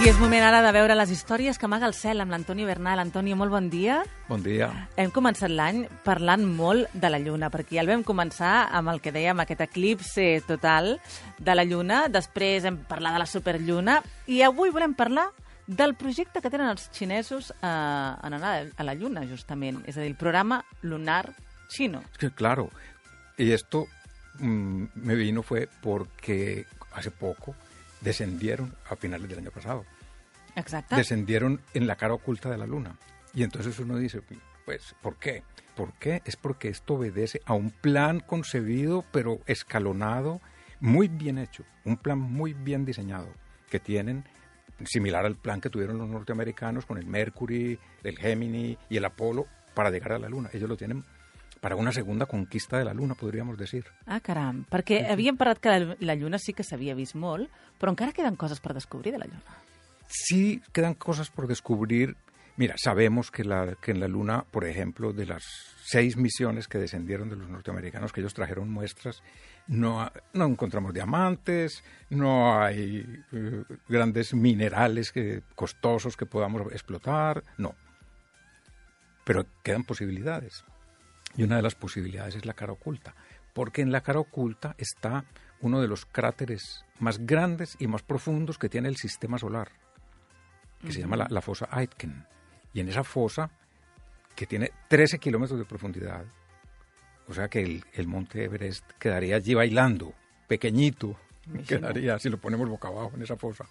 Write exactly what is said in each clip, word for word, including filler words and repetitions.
I és moment ara de veure les històries que amaga el cel amb l'Antoni Bernal. Antoni, molt bon dia. Bon dia. Hem començat l'any parlant molt de la Lluna, perquè ja el vam començar amb el que dèiem, aquest eclipse total de la Lluna. Després hem parlat de la superlluna i avui volem parlar del projecte que tenen els xinesos eh, en anar a la Lluna, justament. És a dir, el programa lunar chino. Es que claro, y esto mmm, me vino fue porque hace poco descendieron a finales del año pasado. Exacte. Descendieron en la cara oculta de la Luna. Y entonces uno dice, pues, ¿por qué? ¿Por qué? Es porque esto obedece a un plan concebido, pero escalonado, muy bien hecho. Un plan muy bien diseñado, que tienen, similar al plan que tuvieron los norteamericanos con el Mercury, el Gemini y el Apolo para llegar a la Luna. Ellos lo tienen para una segunda conquista de la Luna, podríamos decir. Ah, caram, perquè havíem parlat que la, la Lluna sí que s'havia vist molt, però encara queden coses per descobrir de la Lluna. Sí, quedan cosas por descubrir. Mira, sabemos que, la, que en la Luna, por ejemplo, de las seis misiones que descendieron de los norteamericanos, que ellos trajeron muestras, no, no encontramos diamantes, no hay eh, grandes minerales que, costosos que podamos explotar, no. Pero quedan posibilidades. Y una de las posibilidades es la cara oculta, porque en la cara oculta está uno de los cráteres más grandes y más profundos que tiene el sistema solar, que uh-huh. se llama la, la fosa Aitken. Y en esa fosa, que tiene trece kilómetros de profundidad, o sea que el, el monte Everest quedaría allí bailando, pequeñito, Me quedaría si lo ponemos boca abajo en esa fosa.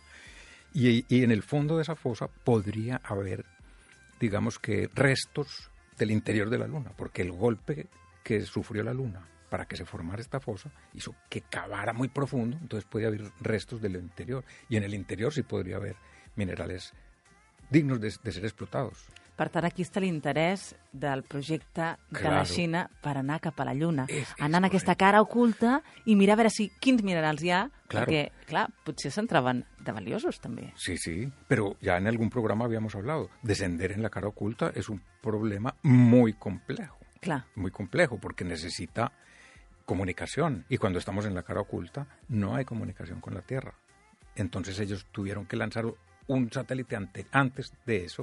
Y, y en el fondo de esa fosa podría haber, digamos que, restos del interior de la Luna, porque el golpe que sufrió la Luna para que se formara esta fosa hizo que cavara muy profundo, entonces podía haber restos del interior, y en el interior sí podría haber minerales dignos de, de ser explotados. Per tant, aquí està l'interès del projecte de claro. la Xina per anar cap a la Lluna, és, anar en és aquesta cara oculta i mirar a veure si quins minerals hi ha, claro. perquè, clar, potser s'entraven de valiosos, també. Sí, sí, pero ya en algún programa habíamos hablado, descender en la cara oculta es un problema muy complejo, Clar. muy complejo, porque necesita comunicación, y cuando estamos en la cara oculta no hay comunicación con la Tierra. Entonces ellos tuvieron que lanzar un satélite ante, antes de eso,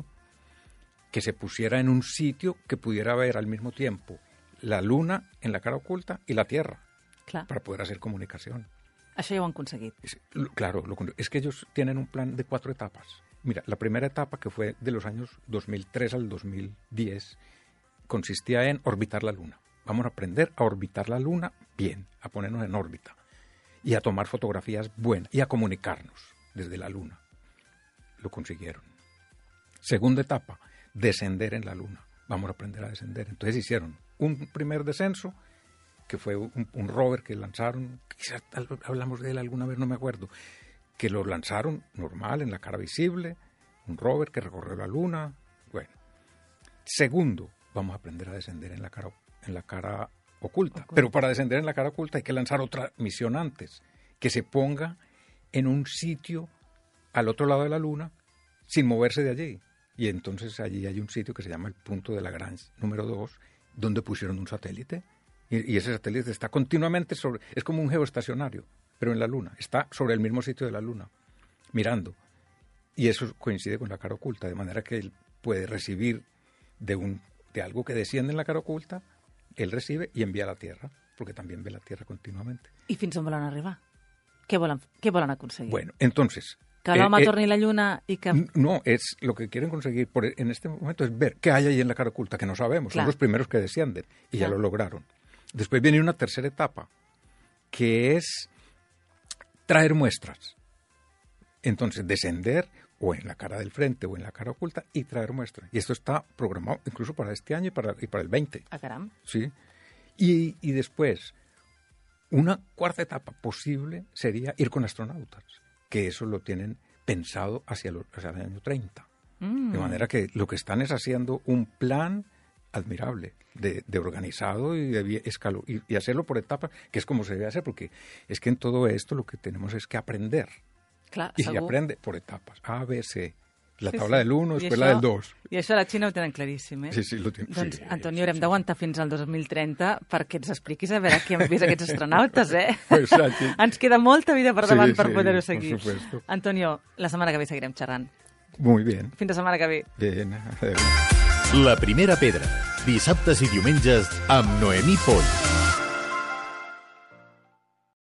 que se pusiera en un sitio que pudiera ver al mismo tiempo la Luna en la cara oculta y la Tierra, Clar. para poder hacer comunicación. Això ja ho han aconseguit. Es, lo, claro, lo, es que ellos tienen un plan de cuatro etapas. Mira, la primera etapa, que fue de los años dos mil tres al dos mil diez, consistía en orbitar la Luna. Vamos a aprender a orbitar la Luna bien, a ponernos en órbita y a tomar fotografías buenas y a comunicarnos desde la Luna. Lo consiguieron. Segunda etapa, descender en la Luna. Vamos a aprender a descender. Entonces hicieron un primer descenso, que fue un, un rover que lanzaron, quizás hablamos de él alguna vez, no me acuerdo, que lo lanzaron normal, en la cara visible, un rover que recorrió la Luna. Bueno. Segundo, vamos a aprender a descender en la cara, en la cara oculta. Okay. Pero para descender en la cara oculta hay que lanzar otra misión antes, que se ponga en un sitio al otro lado de la Luna sin moverse de allí. Y entonces allí hay un sitio que se llama el punto de Lagrange número dos, donde pusieron un satélite. Y, y ese satélite está continuamente sobre... Es como un geoestacionario, pero en la Luna. Está sobre el mismo sitio de la Luna, mirando. Y eso coincide con la cara oculta, de manera que él puede recibir de, un, de algo que desciende en la cara oculta, él recibe y envía a la Tierra, porque también ve la Tierra continuamente. I fins on volen arribar? Què volen, què volen aconseguir? Bueno, entonces... Que l'home eh, torni a la Lluna y que... No, es lo que quieren conseguir por, en este momento es ver qué hay ahí en la cara oculta, que no sabemos. Claro. Son los primeros que descienden y Claro. ya lo lograron. Después viene una tercera etapa, que es traer muestras. Entonces, descender o en la cara del frente o en la cara oculta y traer muestras. Y esto está programado incluso para este año y para, y para el veinte. Ah, caram. Sí. Y, y después, una cuarta etapa posible sería ir con astronautas, que eso lo tienen pensado hacia, lo, hacia el año treinta. Mm. De manera que lo que están es haciendo un plan admirable de, de organizado y de escalo, y, y hacerlo por etapas, que es como se debe hacer, porque es que en todo esto lo que tenemos es que aprender. Clar, y segur. se aprende por etapas, A, B, C. La Sí, tabla sí. del uno, I després això- la del dos. I això a la Xina ho tenen claríssim, eh? Sí, sí, lo tinc. Doncs, sí, Antonio, sí, haurem sí. d'aguantar fins al dos mil trenta perquè ens expliquis a veure qui han vist aquests astronautes, eh? Exacte. Ens queda molta vida per Sí, davant per sí, poder-ho por seguir. supuesto. Antonio, la setmana que ve seguirem xerrant. Muy bien. Fins la setmana que ve. Bien. Adéu. La primera pedra, dissabtes i diumenges amb Noemí Poll.